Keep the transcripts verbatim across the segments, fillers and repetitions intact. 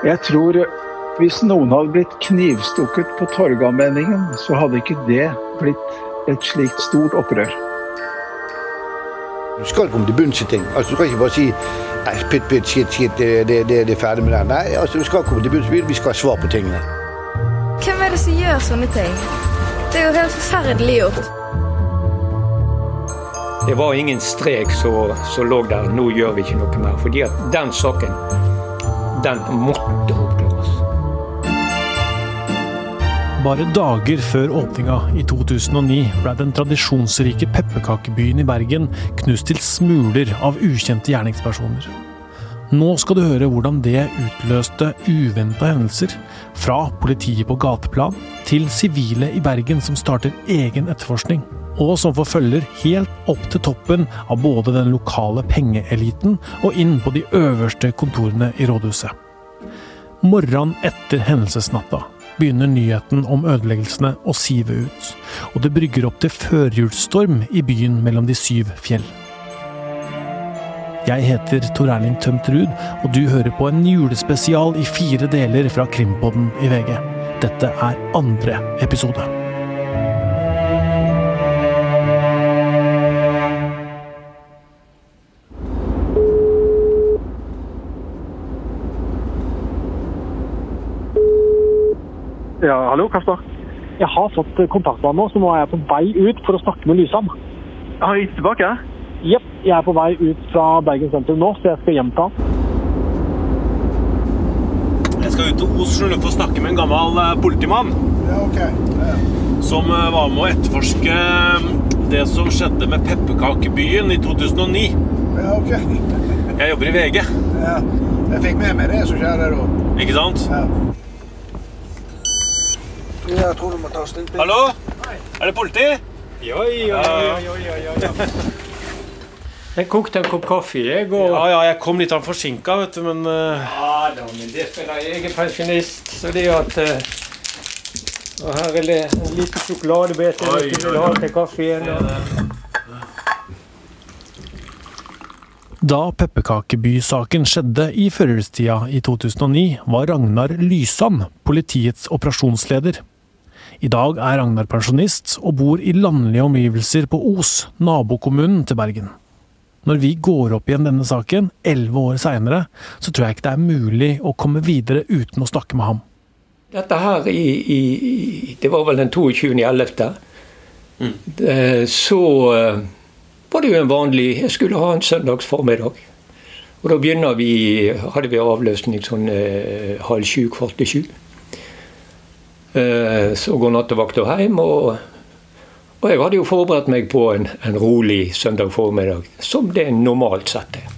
Jeg tror hvis noen hadde blitt knivstukket på Torgallmenningen, så hadde ikke det blitt et slikt stort opprør. Du skal komme til bunns i ting. Altså, du kan ikke bare si nei, pitt, pitt, shit, shit, det, det, det, det er ferdig med det. Nei, altså, du skal komme til bunns, vi skal ha svar på tingene. Hvem er det som gjør sånne ting? Det er jo helt forferdelig gjort. Det var ingen strek som lå der, nå gjør vi ikke noe mer, fordi at den saken, den måtte oppklares. Bare dager før åpninga i to tusen og ni ble den tradisjonsrike pepperkakebyen i Bergen knust til smuler av ukjente gjerningspersoner. Nå skal du høre hvordan det utløste uventede hendelser, fra politiet på gateplan til sivile i Bergen som starter egen etterforskning, og som forfølger helt opp til toppen av både den lokale pengeeliten og inn på de øverste kontorene i rådhuset. Morgenen etter hendelsesnatta begynner nyheten om ødeleggelsene å sive ut, og det brygger opp til førjulsstorm i byen mellom de syv fjell. Jeg heter Tor Erling Tømtrud, og du hører på en julespesial i fire deler fra Krimpodden i V G. Dette er andre episode. Ja, hallo, Kasper. Jeg har fått kontakt med han nå, så nå er jeg på vei ut for å snakke med Lysam. Har jeg tilbake? Jepp, jeg er på vei ut fra Bergen sentrum nå, så jeg skal hjem til han. Jeg skal ut til Oslo for å snakke med en gammel politimann. Ja, ok. Ja. Som var med å etterforske det som skjedde med pepperkakebyen i to tusen og ni. Ja, ok. Jeg jobber i V G. Ja, jeg fikk med meg det som skjedde da. Ikke sant? Ja. Jeg tror du må ta snitt. Hallo? Er det politi? Ja, ja, ja, ja, ja, ja. Jeg kokte en kopp kaffe, jeg går... Ja, ja, jeg kom litt av forsinket, vet du, men... Uh... Ja, da, men det spiller jeg er pensjonist, så det er at... Uh... Og her er det en liten sjokoladebete jeg vil ha til kaffen. Da pepperkakeby-saken skjedde i førjulstida i to tusen og ni, var Ragnar Lysand politiets operasjonsleder. I dag er Ragnar pensjonist og bor i landlige omgivelser på Os, nabokommunen til Bergen. Når vi går opp igjen denne saken, elleve år senere, så tror jeg ikke det er mulig å komme videre uten å snakke med ham. Dette her, i, i, det var vel den toogtyvende ellevte Mm. Så var det jo en vanlig, jeg skulle ha en søndags formiddag. Og da begynner vi, hadde vi avløsning sånn eh, halv sju, kvart til sju. Eh, så går nattevakta hjem, og, og jeg hadde jo forberedt meg på en, en rolig søndag formiddag, som det normalt sett er.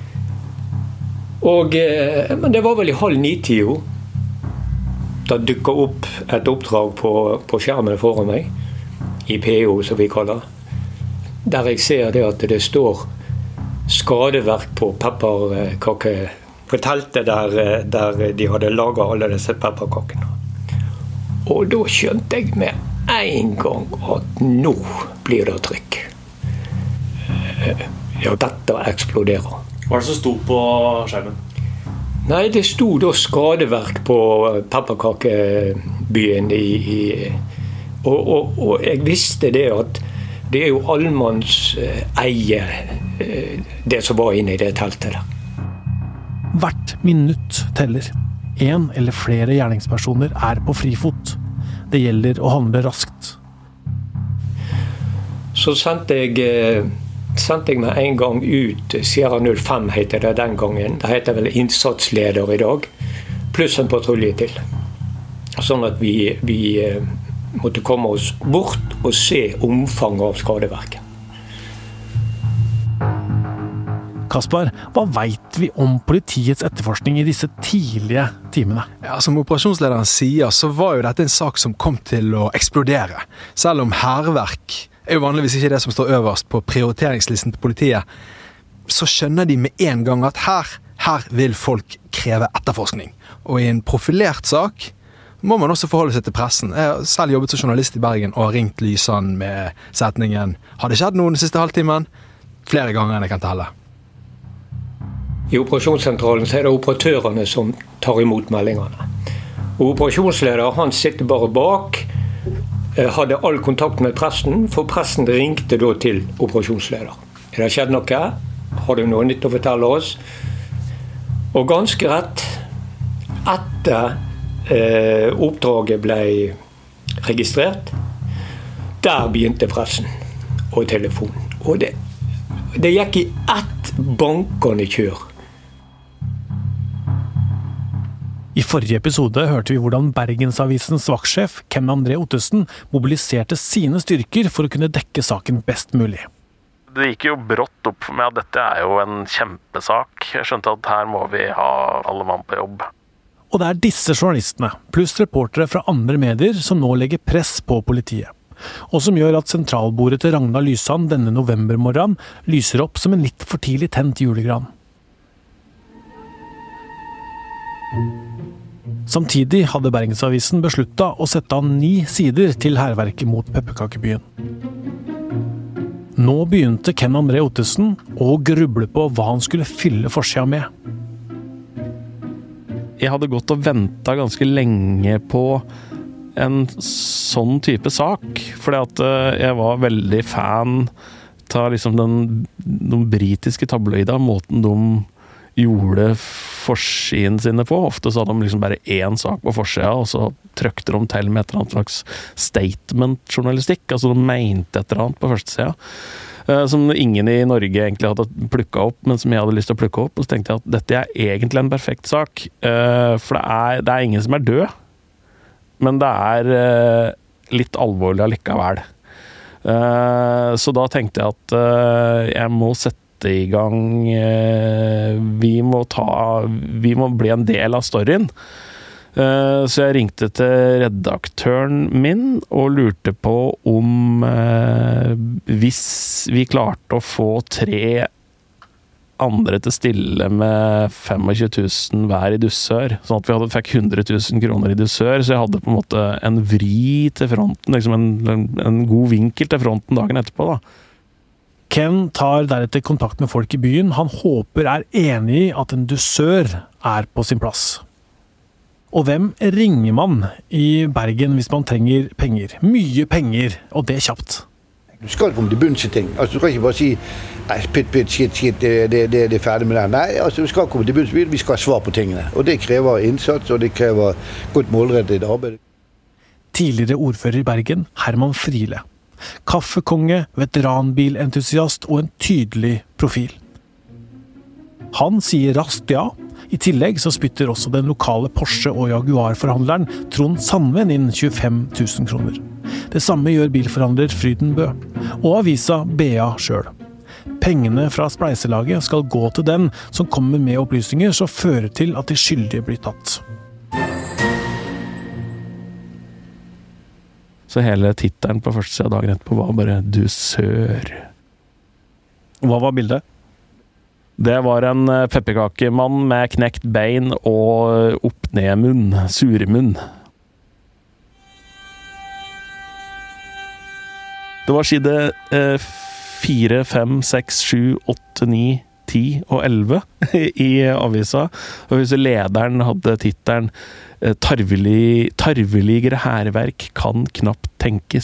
Og, eh, men det var vel i halv ni-tida. Da dukket opp et oppdrag på, på skjermen foran meg, i P O som vi kaller, der jeg ser det at det står skadeverk på pepperkake, på teltet der, der de hadde laget alle disse pepperkakene. Og da skjønte jeg med en gang at nå blir det trykk. Ja, dette eksploderer. Hva er det som stod på skjermen? Nei, det stod da skadeverk på pepperkakebyen i, i og, og, og jeg visste det at det er jo allmanns eie, det som var inne i det teltet der. Hvert minutt teller. En eller flere gjerningspersoner er på frifot. Det gjelder å handle raskt. Så sendte jeg, sendte jeg meg en gang ut, Sierra null fem heter det den gangen. Det heter vel innsatsleder i dag, pluss en patrulje til. Sånn at vi... vi måtte komme oss bort og se omfanget av skadeverket. Kaspar, hva vet vi om politiets etterforskning i disse tidlige timene? Ja, som operasjonslederen sier, så var jo dette en sak som kom til å eksplodere. Selv om hærverk er jo vanligvis ikke det som står øverst på prioriteringslisten til politiet, så skjønner de med en gang at her, her vil folk kreve etterforskning. Og i en profilert sak må man også forholde seg til pressen. Jeg har selv jobbet som journalist i Bergen og har ringt Lysand med setningen «Har det skjedd noe den siste halvtimen?» Flere ganger enn jeg kan telle. I operasjonssentralen så er det operatørene som tar imot meldingene. Og operasjonsleder han sitter bare bak, hadde all kontakt med pressen, for pressen ringte da til operasjonsleder. Er det skjedd noe? Har du noe nytt å fortelle oss? Og ganske rett, etter eh, oppdraget ble registrert, der begynte pressen og telefonen. Og det, det gikk i ett bankende kjør. I forrige episode hørte vi hvordan Bergensavisens vaktsjef Ken André Ottesen mobiliserte sine styrker for å kunne dekke saken best mulig. Det gikk jo brått opp for meg at dette er jo en kjempesak. Jeg skjønte at her må vi ha alle mann på jobb. Og det er disse journalistene, pluss reportere fra andre medier, som nå legger press på politiet. Og som gjør at sentralbordet til Ragnar Lysand denne novembermorgenen lyser opp som en litt for tidlig tent julegran. Samtidig hadde Bergensavisen besluttet å sette av ni sider til hærverket mot Pepperkakebyen. Nå begynte Ken André Ottesen å gruble på hva han skulle fylle forsiden med. Jeg hadde gått og ventet ganske lenge på en sånn type sak, fordi at jeg var veldig fan av liksom den, de britiske tabloider, måten de gjorde forsiden sine på. Ofte så hadde de liksom bare én sak på forsiden, og så trykte de til med et eller annet slags statement-journalistikk, altså de mente et eller annet på første siden, som ingen i Norge egentlig hadde plukket opp, men som jeg hadde lyst til å plukke opp, og så tenkte jeg at dette er egentlig en perfekt sak, for det er, det er ingen som er død, men det er litt alvorlig allikevel. Så da tenkte jeg at jeg må sette i gang, vi må ta, vi må bli en del av storyen. Så jeg ringte til redaktøren min og lurte på om hvis vi klarte å få tre andre til stille med tjuefem tusen hver i dusør, sånn at vi hadde fikk hundre tusen kroner i dusør, så jeg hadde på en måte en vri til fronten, liksom en, en, en god vinkel til fronten dagen etterpå da. Ken tar deretter kontakt med folk i byen han håper er enig i at en dusør er på sin plass. Og hvem ringer man i Bergen hvis man trenger penger? Mye penger, og det kjapt. Du skal komme til bunns i ting. Altså, du kan ikke bare si pytt, pytt, shit, shit, det, det, det, det er ferdig med det. Nei, altså, du skal komme til bunns, vi skal ha svar på tingene. Og det krever innsats, og det krever godt målrettet arbeid. Tidligere ordfører i Bergen, Herman Friele. Kaffekonge, veteranbilentusiast og en tydelig profil. Han sier raskt ja. I tillegg så spytter også den lokale Porsche- og Jaguar-forhandleren Trond Sandven inn tjuefem tusen kroner. Det samme gjør bilforhandler Frydenbø, og avisa B A selv. Pengene fra spleiselaget skal gå til den som kommer med opplysninger som fører til at de skyldige blir tatt. Så hele tittelen på første siden dagen etterpå var bare «Dusør». Hva var bildet? Det var en pepperkakemann med knekt bein og opp-ned-munn, surmunn. Det var side eh, fire, fem, seks, sju, åtte, ni, ti og elleve i avisa. Og hvis lederen hadde tittelen Tarvelig, tarveligere hærverk kan knapt tenkes.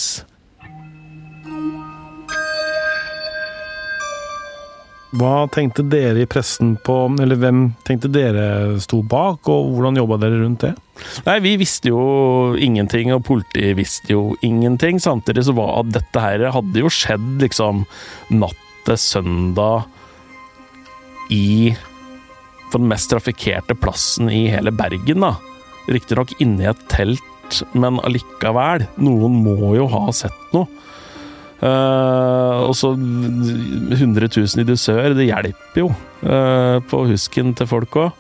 Hva tenkte dere i pressen på, eller hvem tenkte dere sto bak, og hvordan jobbet dere rundt det? Nei, vi visste jo ingenting, og politiet visste jo ingenting. Samtidig så var at dette her hadde jo skjedd liksom natt til søndag i på den mest trafikerte plassen i hele Bergen da. Riktig nok inne i et telt, men allikevel, noen må jo ha sett noe. Uh, og så hundre tusen i dusør, det hjelper jo uh, på husken til folk også.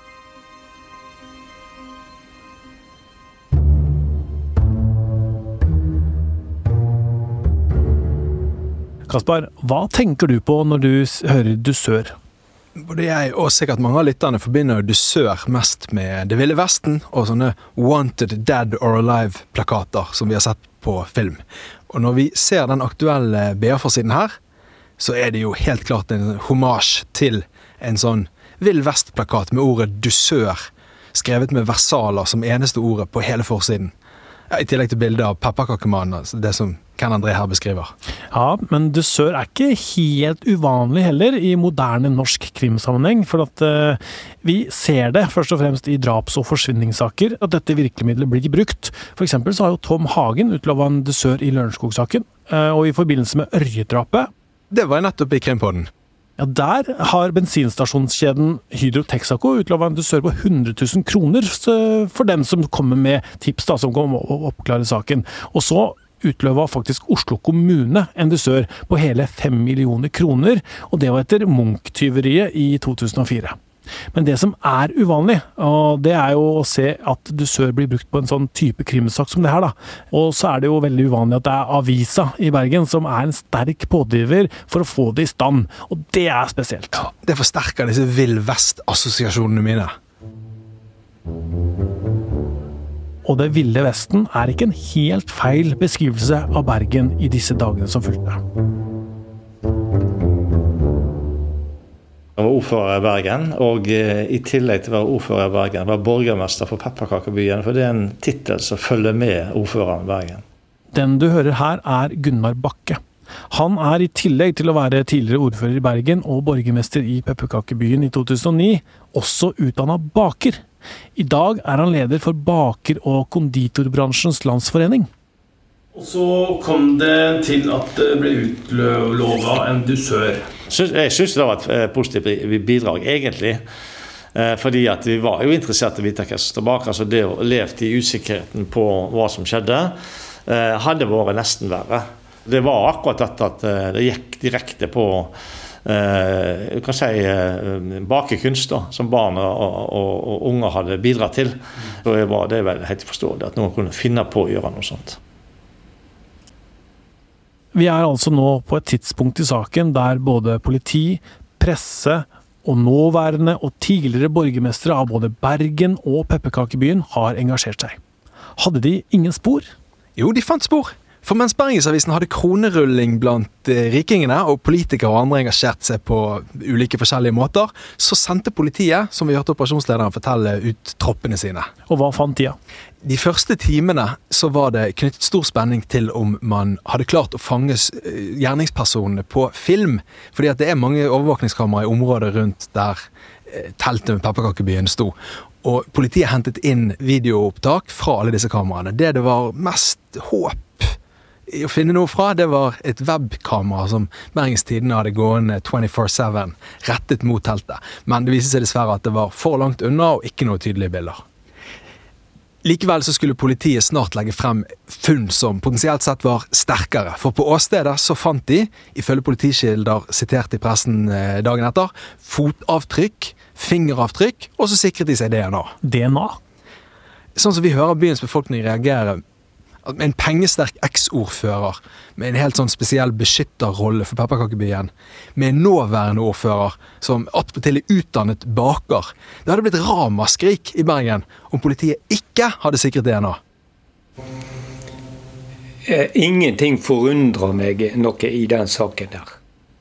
Kaspar, hva tenker du på når du hører dusør? Både jeg og sikkert mange av lytterne forbinder dusør mest med Det Ville Vesten og sånne Wanted Dead or Alive-plakater som vi har sett på film. Og når vi ser den aktuelle B A-forsiden her, så er det jo helt klart en hommage til en sånn Vill Vest-plakat med ordet dusør, skrevet med versaler som eneste ordet på hele forsiden. I tillegg til bildet av pepperkakemannen, det som Ken André her beskriver. Ja, men dusør er ikke helt uvanlig heller i moderne norsk krimsammenheng, for at uh, vi ser det først og fremst i draps- og forsvinningssaker, at dette virkemidlet blir brukt. For eksempel så har jo Tom Hagen utlovet en dusør i Lørenskog-saken, uh, og i forbindelse med Ørjedrapet. Det var nettopp i Krimpodden. Ja, der har bensinstasjonskjeden Hydro Texaco utlovet en dusør på hundre tusen kroner for den som kommer med tips da, som kan oppklare saken. Og så utløvet faktisk Oslo kommune en dusør på hele fem millioner kroner, og det var etter Munch-tyveriet i to tusen og fire. Men det som er uvanlig, og det er jo å se at dusør blir brukt på en sånn type krimsak som det her da. Og så er det jo veldig uvanlig at det er Avisa i Bergen som er en sterk pådriver for å få det i stand, og det er spesielt. Ja, det forsterker disse Vill Vest-assosiasjonene mine. Og det Ville Vesten er ikke en helt feil beskrivelse av Bergen i disse dagene som fulgte. Jeg var ordfører i Bergen, og i tillegg til å være ordfører i Bergen, var borgermester for Pepperkakebyen, for det er en titel som følger med ordføreren i Bergen. Den du hører her er Gunnar Bakke. Han er i tillegg til å være tidligere ordfører i Bergen og borgermester i Pepperkakebyen i to tusen og ni, også utdannet baker. I dag er han leder for baker- og konditorbransjens landsforening. Og så kom det til at det ble utlovet en dusør. Jeg synes det var et positivt bidrag, egentlig. Fordi at vi var jo interessert i å vite hva som står bak. Altså det å leve i usikkerheten på hva som skjedde, hadde vært nesten verre. Det var akkurat dette at det gikk direkte på Uh, kan si, uh, bakekunst da, som barn og, og, og unger hadde bidratt til. Og det var det vel helt forståelig at noen kunne finne på å gjøre noe sånt. Vi er altså nå på et tidspunkt i saken der både politi, presse og nåværende og tidligere borgermestere av både Bergen og Pepperkakebyen har engasjert seg. Hadde de ingen spor? Jo, de fant spor. For mens Bergensavisen hadde kronerulling blant rikingene, og politikere og andre engasjerte seg på ulike forskjellige måter, så sendte politiet, som vi hørte operasjonslederen fortelle, ut troppene sine. Og hva fant de? De første timene så var det knyttet stor spenning til om man hadde klart å fange gjerningspersonene på film, fordi at det er mange overvåkningskameraer i området rundt der teltet med Pepperkakebyen sto. Og politiet hentet inn videoopptak fra alle disse kameraene. Det det var mest håp å finne noe fra, det var et webkamera som Bergens Tidende hadde gående twenty-four seven rettet mot teltet. Men det viste seg dessverre at det var for langt unna og ikke noe tydelige bilder. Likevel så skulle politiet snart legge frem funn som potensielt sett var sterkere. For på åstedet så fant de, ifølge politikilder sitert i pressen dagen etter, fotavtrykk, fingeravtrykk, og så sikret de seg D N A. D N A? Sånn som vi hører byens befolkning reagere. En pengesterk eks-ordfører med en helt sånn spesiell beskytterrolle for Pepperkakebyen, med en nåværende ordfører som attpåtil er utdannet baker. Det hadde blitt ramaskrik i Bergen om politiet ikke hadde sikret D N A. Ingenting forundrer meg noe i den saken der.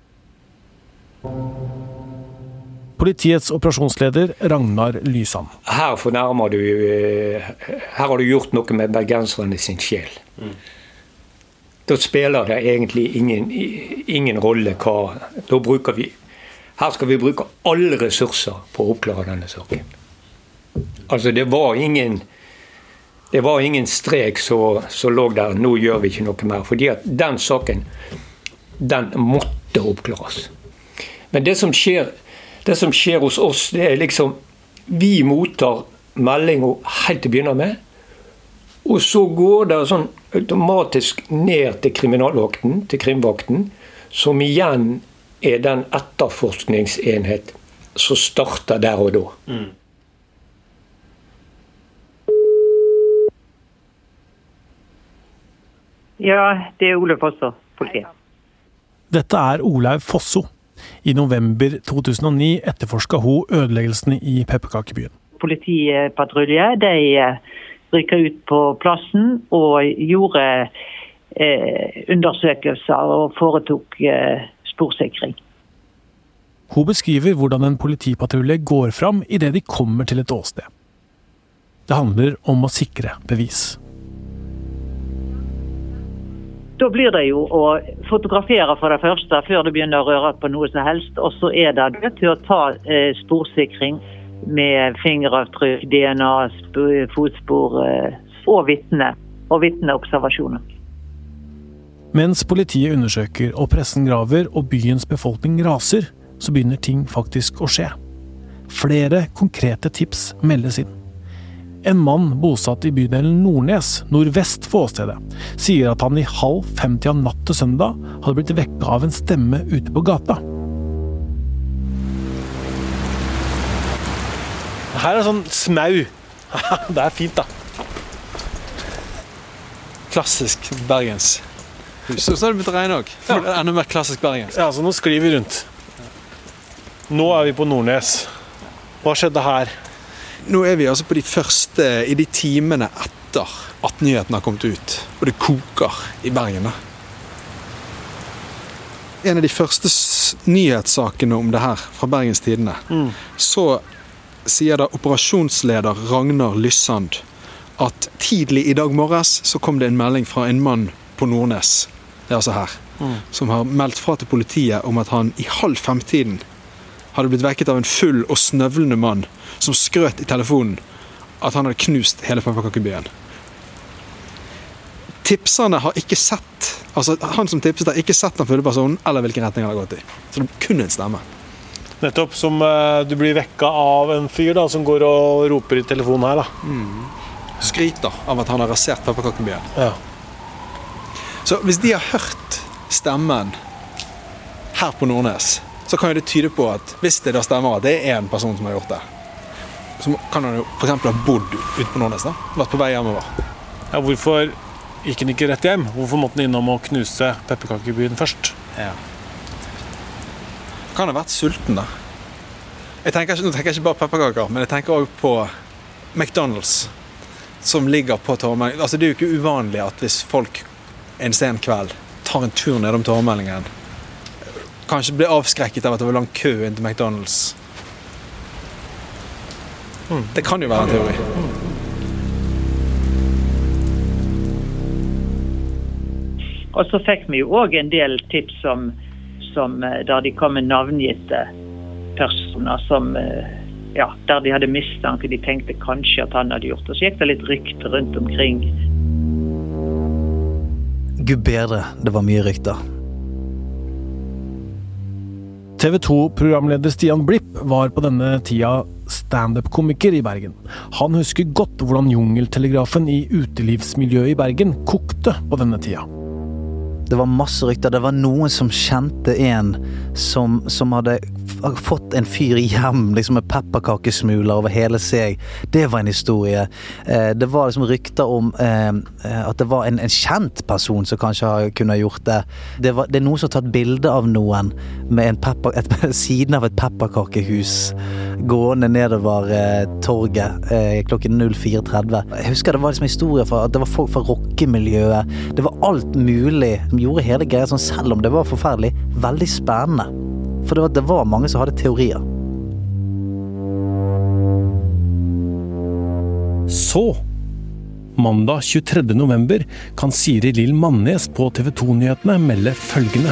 Politiets operasjonsleder Ragnar Lysand. Her fornærmer du, her har du gjort noe med bergenserne sin sjel. Mm. Da spiller det egentlig ingen, ingen rolle hva, da bruker vi, her skal vi bruke alle ressurser på å oppklare denne saken. Altså det var ingen, det var ingen strek så, så lå der, nå gjør vi ikke noe mer, fordi at den saken, den måtte oppklares. Men det som skjer, Det som skjer hos oss, det er liksom, vi mottar meldinger helt til å begynne med, og så går det sånn automatisk ned til kriminalvakten, til krimvakten, som igjen er den etterforskningsenhet som starter der og da. Mm. Ja, det er Olaug Fosso, politiet. Dette er Olaug Fosso. I november to tusen og ni etterforsket hun ødeleggelsene i Pepperkakebyen. Politipatrulje, de rykket ut på plassen og gjorde eh, undersøkelser og foretok eh, sporsikring. Hun beskriver hvordan en politipatrulje går fram i det de kommer til et åsted. Det handler om å sikre bevis. Da blir det jo å fotografere for det første før det begynner å røre på noe som helst, og så er det til å ta eh, sporsikring med fingeravtrykk, D N A, fotspor eh, og vittne, og vittneobservasjoner. Mens politiet undersøker og pressen graver og byens befolkning raser, så begynner ting faktisk å skje. Flere konkrete tips meldes inn. En mann bosatt i bydelen Nordnes, nordvest for åstedet, sier at han i halv femti av natt til søndag hadde blitt vekket av en stemme ute på gata. Her er sånn smau. Det er fint da. Klassisk Bergens. Så har det begynt å regne også. Ja. Det er enda mer klassisk Bergens. Ja, så nå sklir vi rundt. Nå er vi på Nordnes. Hva skjedde her? Nå er vi altså på de første, i de timene etter at nyheten har kommet ut. Og det koker i Bergen da. En av de første nyhetssakene om det her fra Bergens Tidende, mm. så sier da operasjonsleder Ragnar Lyssand at tidlig i dag morges så kom det en melding fra en mann på Nordnes, det er altså her, mm. som har meldt fra til politiet om at han i halv femtiden hadde blitt vekket av en full og snøvlende mann som skrøt i telefonen at han hadde knust hele pepperkakebyen. Tipserne har ikke sett, altså han som tipset har ikke sett den fulle personen eller hvilken retning han har gått i. Så det kunne en stemme. Nettopp, som uh, du blir vekket av en fyr da, som går og roper i telefonen her da. Mm. Skryter av at han har rasert pepperkakebyen. Ja. Så hvis de har hørt stemmen her på Nordnes, så kan jo det tyde på at hvis det da stemmer at det er en person som har gjort det, så kan han jo for eksempel ha bodd ute på Nordnes da, vært på vei hjemover. Ja, hvorfor gikk han ikke rett hjem? Hvorfor måtte han innom å knuse pepperkakebyen først? Ja. Kan ha vært sulten da. Jeg tenker, nå tenker jeg ikke bare pepperkaker, men jeg tenker også på McDonald's, som ligger på Torvmeldingen. Altså det er jo ikke uvanlig at hvis folk en sen kveld tar en tur ned om Torvmeldingen, kanskje blir avskrekket av at det var lang kø inn til McDonald's. Mm. Det kan jo være en teori. Og så fikk vi jo også en del tips som, som der de kom med navngitte personer som, ja, der de hadde mistanke, de tenkte kanskje at han hadde gjort det. Så gikk det litt rykter rundt omkring. Gud bedre, det var mye rykter. T V to-programleder Stian Blipp var på denne tida stand-up-komiker i Bergen. Han husker godt hvordan jungeltelegrafen i utelivsmiljøet i Bergen kokte på denne tida. Det var masse rykter. Det var noen som kjente en som, som hadde fått en fyr hjem liksom med pepperkakesmuler over hele seg. Det var en historie. Eh, det var liksom rykter om eh, at det var en, en kjent person som kanskje kunne ha gjort det. Det, var, det er noen som har tatt bilde av noen med en pepper, et, siden av et pepperkakehus gående nedover eh, torget eh, klokken fire tretti. Jeg husker det var liksom historier fra at det var folk fra rockemiljøet. Det var alt mulig som gjorde hele greia sånn, selv om det var forferdelig, veldig spennende. For det var, det var mange som hadde teorier. Så, mandag tjuetredje november, kan Siri Lill Mannes på T V to-nyhetene melde følgende.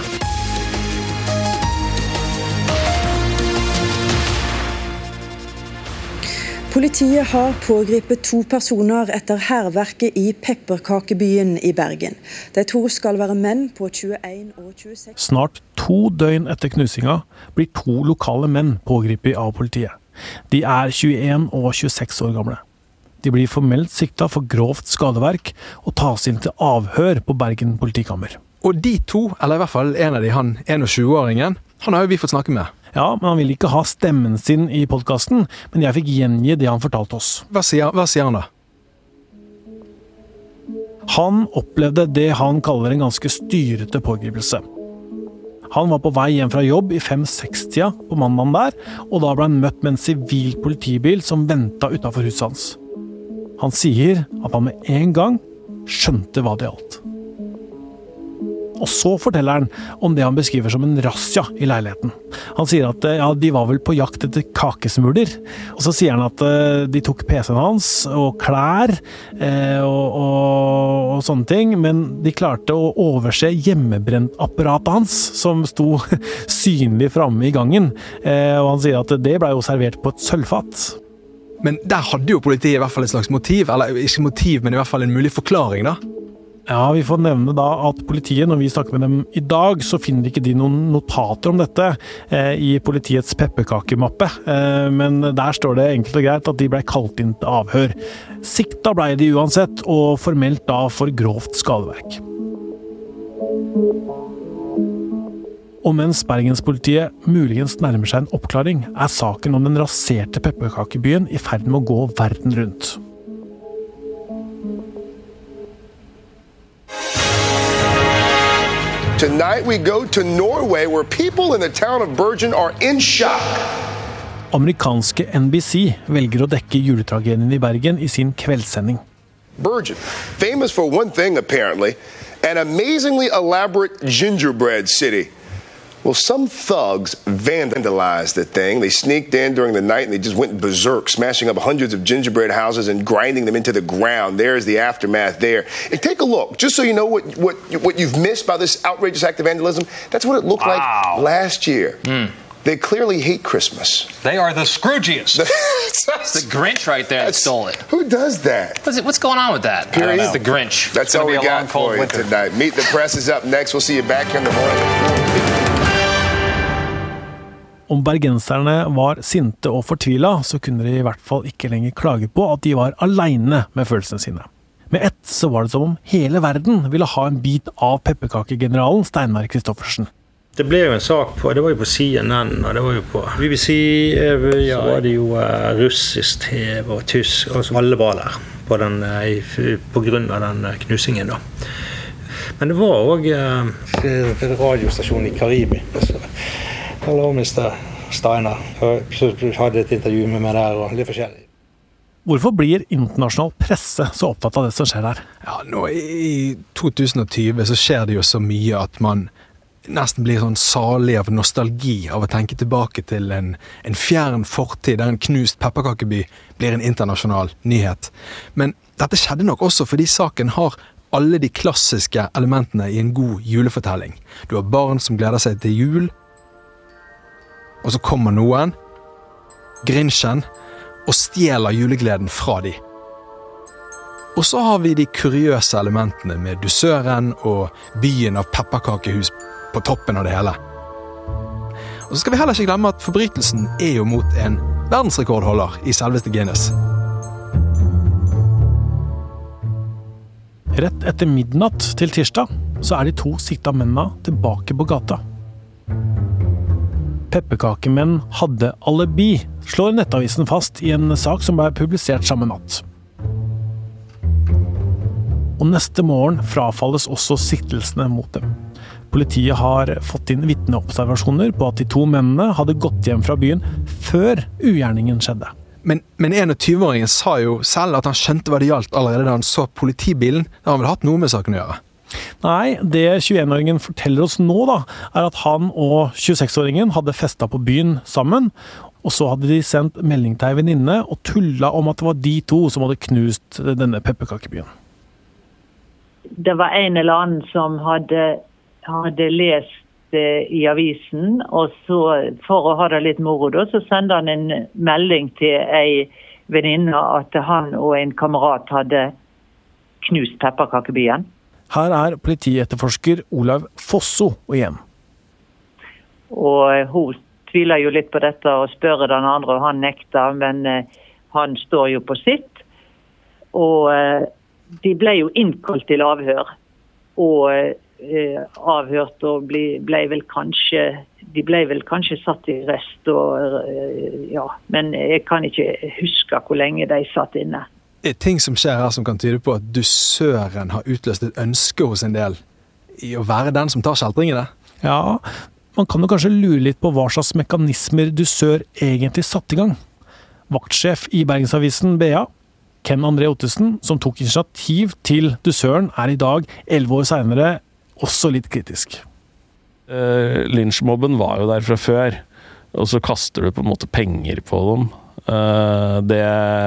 Politiet har pågripet to personer etter hærverket i Pepperkakebyen i Bergen. De to skal være menn på tjueen og tjueseks. Snart to døgn etter knusinga blir to lokale menn pågripet av politiet. De er tjueen og tjueseks år gamle. De blir formelt sikta for grovt skadeverk og tas inn til avhør på Bergen politikammer. Og de to, eller i hvert fall en av de, han tjueåringen, han har jo vi fått snakke med. Ja, men han vil ikke ha stemmen sin i podcasten, men jeg fikk gjengi det han fortalte oss. Hva sier, hva sier han da? Han opplevde det han kaller en ganske styrete pågripelse. Han var på vei hjem fra jobb i fem-seks-tida på mandagen der, og da ble han møtt med en sivil politibil som ventet utenfor huset hans. Han sier at han med en gang skjønte hva det gjaldt. Og så forteller han om det han beskriver som en razzia i leiligheten. Han sier at ja, de var vel på jakt etter kakesmuler. Og så sier han at de tok P C-en hans og klær eh, og, og, og sånne ting, men de klarte å overse hjemmebrentapparatet hans, som sto synlig fremme i gangen. Eh, og han sier at det ble jo servert på et sølvfat. Men der hadde jo politiet i hvert fall et slags motiv, eller ikke motiv, men i hvert fall en mulig forklaring da. Ja, vi får nevne da at politiet, når vi snakker med dem i dag, så finner ikke de noen notater om dette eh, i politiets pepperkakemappe. Eh, men der står det enkelt og greit at de ble kalt inn til avhør. Sikta ble de uansett, og formelt da for grovt skadeverk. Og mens Bergenspolitiet muligens nærmer seg en oppklaring, er saken om den raserte pepperkakebyen i ferd med å gå verden rundt. Tonight we go to Norway, where people in the town of Bergen are in shock. Amerikanske N B C velger å dekke juletragedien i Bergen i sin kveldssending. Bergen, famous for one thing apparently, an amazingly elaborate gingerbread city. Well, some thugs vandalized the thing. They sneaked in during the night and they just went berserk, smashing up hundreds of gingerbread houses and grinding them into the ground. There's the aftermath there. And take a look, just so you know what, what, what you've missed by this outrageous act of vandalism. That's what it looked wow. like last year. Mm. They clearly hate Christmas. They are the Scroogiest. It's the Grinch right there that stole it. Who does that? What's, it, what's going on with that? Period. It's the Grinch. That's all we got for you winter. tonight. Meet the Press is up next. We'll see you back here in the morning. Om bergenserne var sinte og fortvila, så kunne de i hvert fall ikke lenger klage på at de var alene med følelsene sine. Med ett så var det som om hele verden ville ha en bit av pepperkakegeneralen Steinar Kristoffersen. Det ble jo en sak på, det var jo på C N N, og det var jo på B B C, ja, så var det jo uh, russisk T V og tysk, og alle var der på, den, uh, på grunn av den knusingen da. Men det var også uh, en radiostasjon i Karibi. Hallo, mister Steinar. Jeg hadde et intervju med meg der, og litt forskjellig. Hvorfor blir internasjonal presse så opptatt av det som skjer der? Ja, nå i to tusen og tjue så skjer det jo så mye at man nesten blir sånn salig av nostalgi av å tenke tilbake til en, en fjern fortid der en knust pepperkakeby blir en internasjonal nyhet. Men dette skjedde nok også fordi saken har alle de klassiske elementene i en god julefortelling. Du har barn som gleder seg til jul, og så kommer noen, Grinchen, og stjeler julegleden fra de. Og så har vi de kuriøse elementene med dusøren og byen av pepperkakehus på toppen av det hele. Og så skal vi heller ikke glemme at forbrytelsen er jo mot en verdensrekordholder i selveste Guinness. Rett etter midnatt til tirsdag så er de to sikta mennene tilbake på gata. Pepperkakemenn hadde alibi, slår Nettavisen fast i en sak som ble publisert samme natt. Og neste morgen frafalles også siktelsene mot dem. Politiet har fått inn vitneobservasjoner på at de to mennene hadde gått hjem fra byen før ugjerningen skjedde. Men, men tjueåringen sa jo selv at han skjønte hva det gjaldt allerede da han så politibilen. Da har han vel hatt noe med saken å gjøre? Nei, det tjueenåringen forteller oss nå da, er at han og tjueseksåringen hadde festet på byen sammen, og så hadde de sendt melding til en venninne og tullet om at det var de to som hadde knust denne pepperkakebyen. Det var en eller annen som hadde, hadde lest det i avisen, og så for å ha det litt moro da, så sendte han en melding til en venninne at han og en kamerat hadde knust pepperkakebyen. Her er politietterforsker Olav Fosso igjen. Og hun tviler jo litt på dette og spør den andre, og han nekter, men uh, han står jo på sitt. Og uh, de ble jo innkalt til avhør, og uh, avhørt og ble, ble vel kanskje, de ble vel kanskje satt i rest, og, uh, ja, men jeg kan ikke huske hvor lenge de satt inne. Er ting som skjer her som kan tyde på at dusøren har utløst et ønske hos en del i å være den som tar kjeltringene? Ja, man kan jo kanskje lure litt på hva slags mekanismer dusør egentlig satt i gang. Vaktsjef i Bergensavisen B A, Ken André Ottesen, som tok initiativ til dusøren, er i dag, elleve år senere, også litt kritisk. Uh, Lynchmobben var jo der fra før, og så kaster du på en måte penger på dem. Uh, det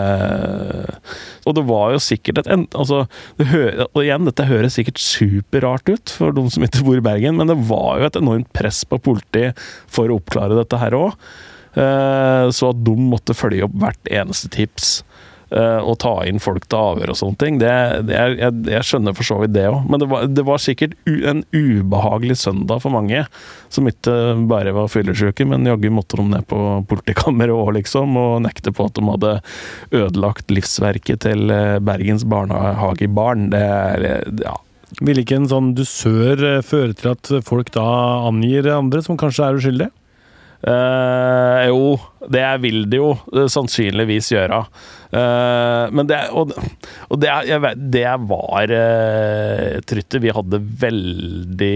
og det var jo sikkert et altså, det hører, og igjen, dette høres sikkert superrart ut for de som ikke bor i Bergen, men det var jo et enormt press på politiet for å oppklare dette her også, uh, så at de måtte følge opp hvert eneste tips uh, og ta inn folk til avhør og sånne ting. Det, det er, jeg, jeg skjønner for så vidt det også, men det var, det var sikkert u, en ubehagelig søndag for mange som ikke bare var fyllesyke, men jaggu måtte de ned på politikammeret også, liksom, og nekte på at de hadde ødelagt livsverket til Bergens barnehagebarn. Det er, ja. Vil ikke en sånn dusør føre til at folk da angir andre som kanskje er uskyldige? Uh, jo, det vil det jo sannsynligvis gjøre. Uh, men det, og, og det, jeg vet, det var uh, Trytte, vi hadde veldig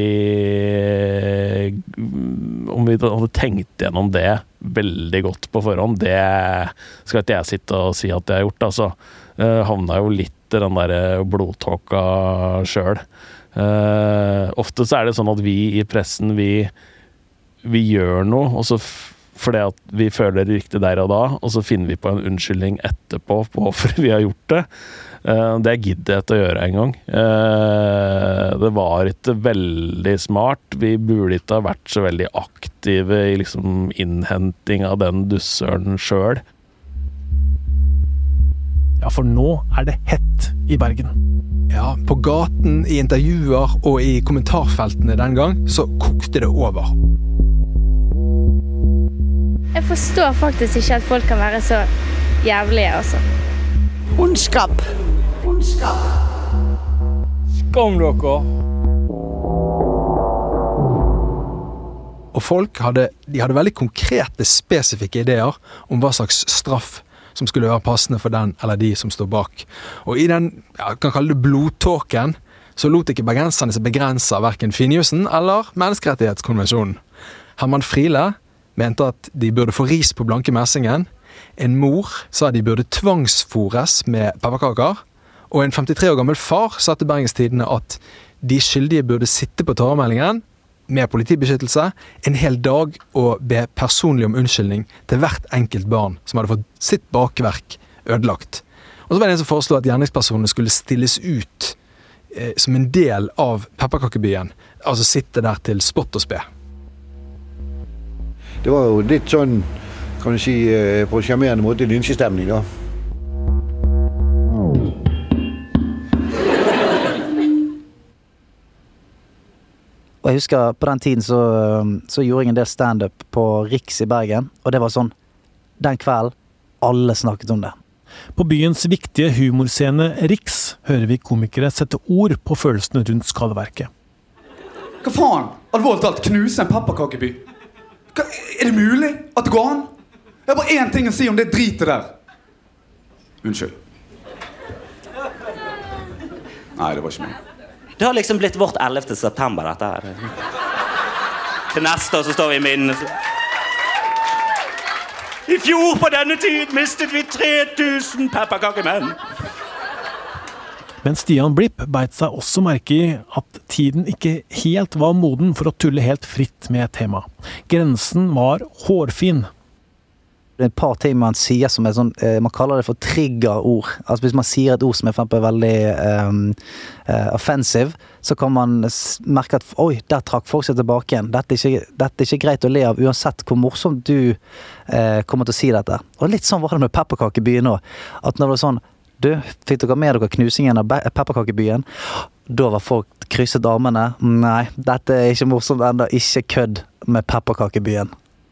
om vi hadde tenkt gjennom det veldig godt på forhånd, det skal ikke jeg sitte og si at jeg har gjort, altså. Uh, havna jo litt i den der blodtåka selv. Uh, ofte så er det sånn at vi i pressen, vi vi gjør noe, og så fordi at vi føler det riktig der og da, og så finner vi på en unnskyldning etterpå på hvorfor vi har gjort det. Det gidder jeg til å gjøre en gang. Det var ikke veldig smart. Vi burde ikke ha vært så veldig aktive i liksom innhenting av den dussøren selv. Ja, for nå er det hett i Bergen. Ja, på gaten, i intervjuer og i kommentarfeltene den gang, så kokte det over. Jeg forstår faktisk ikke at folk kan være så jævlige, altså. Ondskap. Ondskap. Skam dere. Og folk hadde, de hadde veldig konkrete, spesifikke ideer om hva slags straff som skulle være passende for den eller de som står bak. Og i den, ja, kan kalle det blodtåken, så lot ikke bergenserne seg begrense av hverken Finnjussen eller menneskerettighetskonvensjonen. Herman Friele mente at de burde få ris på blanke messingen, en mor sa de burde tvangsfores med pepperkaker, og en femtitre år gammel far sa til Bergens Tidende at de skyldige burde sitte på tåremeldingen med politibeskyttelse en hel dag og be personlig om unnskyldning til hvert enkelt barn som hadde fått sitt bakverk ødelagt. Og så var det en som foreslo at gjerningspersonene skulle stilles ut eh, som en del av pepperkakebyen, altså sitte der til spott og spe. Det var jo litt sånn, kan du si, på en charmerende måte lynsjestemning da. Og jeg husker på den tiden så, så gjorde jeg en del stand-up på Riks i Bergen, og det var sånn, den kvelden, alle snakket om det. På byens viktige humorscene Riks hører vi komikere sette ord på følelsene rundt skadeverket. Hva faen? Alvorlig talt, knuse en pepperkakeby? Hva, er det mulig at det går an? Jeg har bare én ting å si om det dritet der. Unnskyld. Nei, det var ikke meg. Det har liksom blitt vårt ellevte september, dette her. Til neste år så står vi i minnet. I fjor på denne tid mistet vi tre tusen pepperkakemenn. Men Stian Blipp beit seg også merke i at tiden ikke helt var moden for å tulle helt fritt med et tema. Grensen var hårfin. Det er et par ting man sier som er sånn, eh, man kaller det for triggerord. Altså hvis man sier et ord som er for eksempel veldig um, uh, offensive, så kan man merke at oi, der trakk folk seg tilbake igjen. Dette er ikke, dette er ikke greit å le av, uansett hvor morsomt du uh, kommer til å si dette. Og litt sånn var det med pepperkakebyen nå. At når det var sånn, du, fikk dere med dere knusingen av pepperkakebyen? Da var folk krysset armene. Nei, dette er ikke morsomt enda, ikke kødd med pepperkakebyen.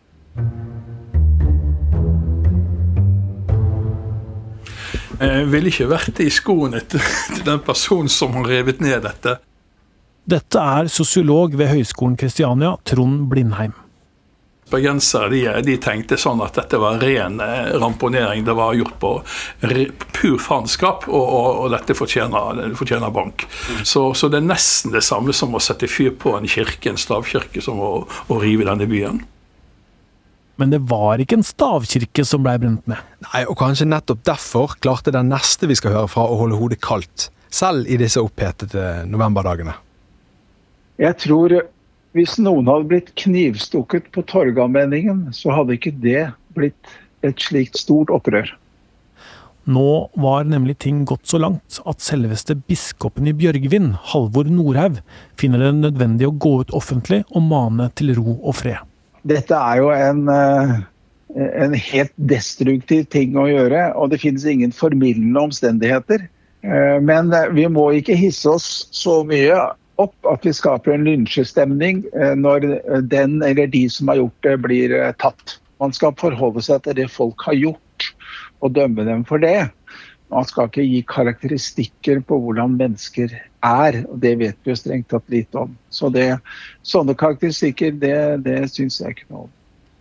Jeg ville ikke vært i skoene til den personen som har revet ned dette. Dette er sosiolog ved Høgskolen Kristiania, Trond Blindheim. Bergensere, de, de tenkte sånn at dette var ren ramponering, det var gjort på pur faenskap, og, og, og dette fortjener, fortjener bank. Så, så det er nesten det samme som å sette fyr på en kirke, en stavkirke, som å, å rive denne byen. Men det var ikke en stavkirke som ble brent ned. Nei, og kanskje nettopp derfor klarte den neste vi skal høre fra å holde hodet kaldt, selv i disse opphetete novemberdagene. Jeg tror hvis noen hadde blitt knivstukket på Torgallmenningen, så hadde ikke det blitt et slikt stort opprør. Nå var nemlig ting gått så langt at selveste biskopen i Bjørgvin, Halvor Nordhaug, finner det nødvendig å gå ut offentlig og mane til ro og fred. Dette er jo en, en helt destruktiv ting å gjøre, og det finnes ingen formildende omstendigheter. Men vi må ikke hisse oss så mye opp at vi skaper en lynsjestemning når den eller de som har gjort det blir tatt. Man skal forholde seg til det folk har gjort, og dømme dem for det. Man skal ikke gi karakteristikker på hvordan mennesker er, og det vet vi jo strengt tatt lite om. Så det, sånne karakteristikker, det, det synes jeg ikke noe om.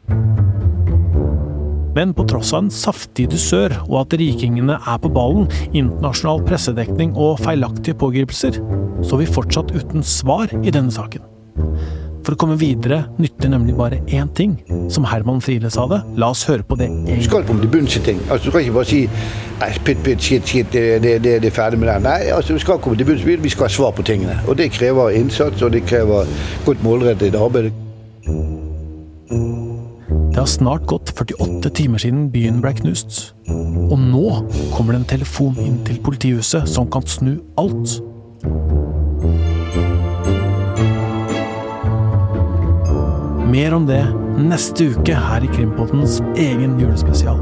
Men på tross av en saftig dusør og at rikingene er på ballen, internasjonal pressedekning og feilaktige pågripelser, så er vi fortsatt uten svar i denne saken. For å komme videre nytter nemlig bare én ting, som Herman Friele sa det. La oss høre på det en gang. Du skal komme til bunns i ting. Altså, du kan ikke bare si nei, pytt, pytt, shit, shit, det, det, det, det er ferdig med det. Nei, altså, du skal komme til bunns, vi skal ha svar på tingene. Og det krever innsats, og det krever godt målrettet arbeid. Det har snart gått førtiåtte timer siden byen ble knust. Og nå kommer det en telefon inn til politihuset som kan snu alt. Mer om det neste uke her i Krimpoddens egen julespesial.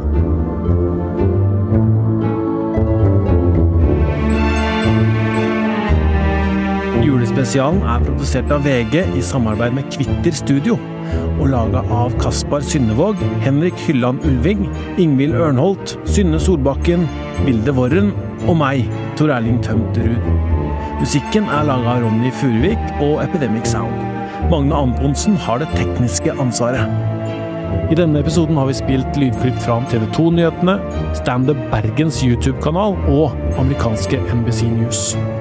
Julespesialen er produsert av V G i samarbeid med Kvitter Studio og laget av Kaspar Synnevåg, Henrik Hylland Ulving, Ingvild Ørnholt, Synne Solbakken, Vilde Worren og meg, Tor Erling Tømterud. Musikken er laget av Ronny Furuvik og Epidemic Sound. Magne Antonsen har det tekniske ansvaret. I denne episoden har vi spilt lydklipp fra T V to-nyhetene, Stand Up Bergens YouTube-kanal og amerikanske N B C News.